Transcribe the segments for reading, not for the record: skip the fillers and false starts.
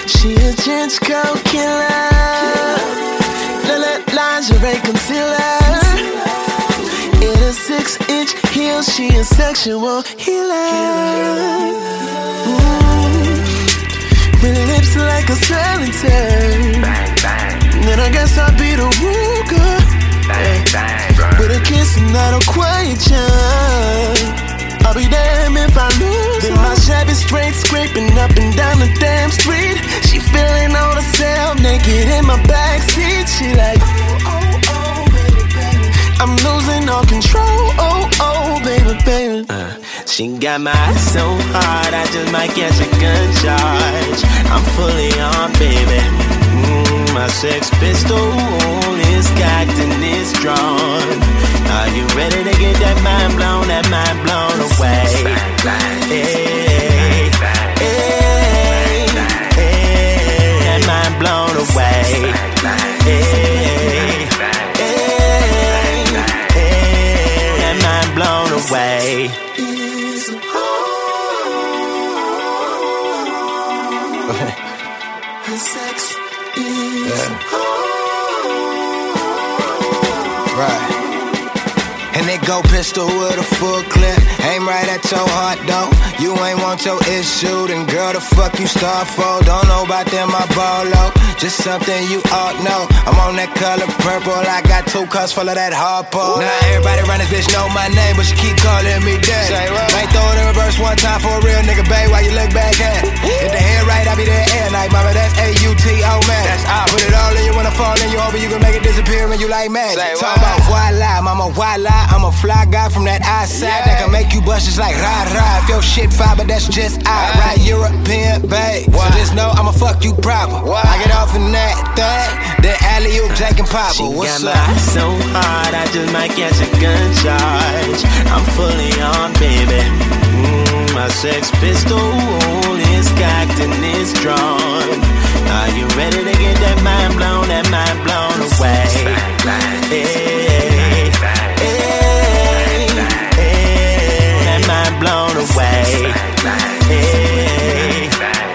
She a trench coat killer. Lingerie concealer. In a 6-inch heel, she a sexual healer. With lips like a solitaire. Bang, bang. Then I guess I'll be the Ruger. Bang, bang, bro. With a kiss and not a quiet chime. I'll be damn if I lose. Then my Chevy straight scraping up and down the damn street. She feeling on herself, naked in my backseat. She like, oh, baby, baby. I'm losing all control, oh, baby, baby. She got my eyes so hard, I just might catch a gun charge. I'm fully on, baby. My sex pistol is cocked and it's drawn. Are you ready to get that mind blown away? Hey, that mind blown away. Hey, that mind blown away. Sex is right. And they go pistol with a full clip. Aim right at your heart though. You ain't want your issue, then girl, the fuck you start for? Don't know about them, my bolo. Just something you ought know. I'm on that color purple. I got 2 cups full of that hardball. Now everybody around this bitch know my name, but she keep calling me daddy. Might throw it in reverse one time for a real nigga, babe, while you look back at it. Hit the head right, I be there air night, mama, that's A-U-T-O, man. That's I put it all in you when I fall in you, hoping you can make it disappear when you like magic. Talk about voila, mama, voila. I'm a fly guy from that outside that can make you bust just like rah-rah. If your shit fire, but that's just I ride European, babe. So just know I'ma fuck you proper. I get off in that thing, then alley-oop, Jake and Papa. She What's got up? my eyes so hard, I just might catch a gun charge. I'm fully on, baby. My sex pistol is cocked and it's drawn. Are you ready to get that mind blown away? Hey, that mind blown away. Hey,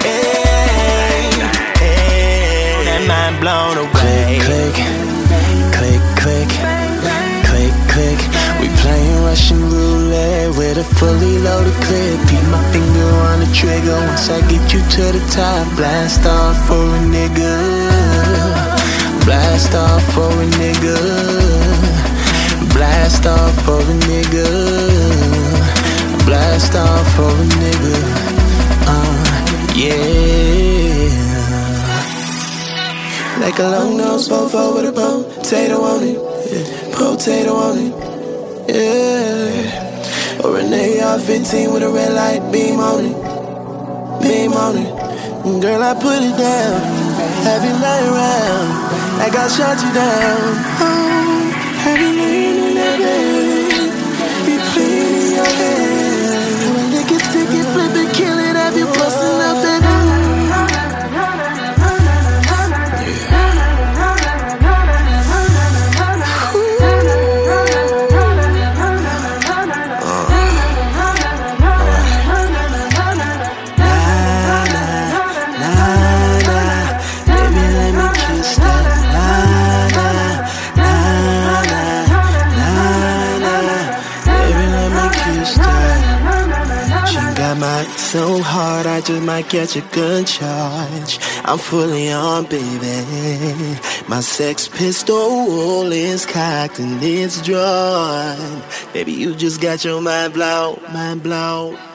that mind blown away. Click, click, click, click, click. We playing Russian roulette with a fully loaded clip. Keep my finger on the trigger. Once I get you to the top, blast off for a nigga. Blast off for a nigga. Blast off for a nigga. Blast off for a nigga. Yeah. Like a long nose fofo with a potato on it. Yeah. Potato on it. Yeah. Or an AR-15 with a red light beam on it. Beam on it. Girl, I put it down. Have you lying around like I shot you down. Oh, have you laying in that bed? Be clean in your head. When they get sticky, flip it, kill it. Have you busting out that so hard, I just might catch a gun charge. I'm fully on, baby. My sex pistol is cocked and it's drawn. Baby, you just got your mind blown, mind blown.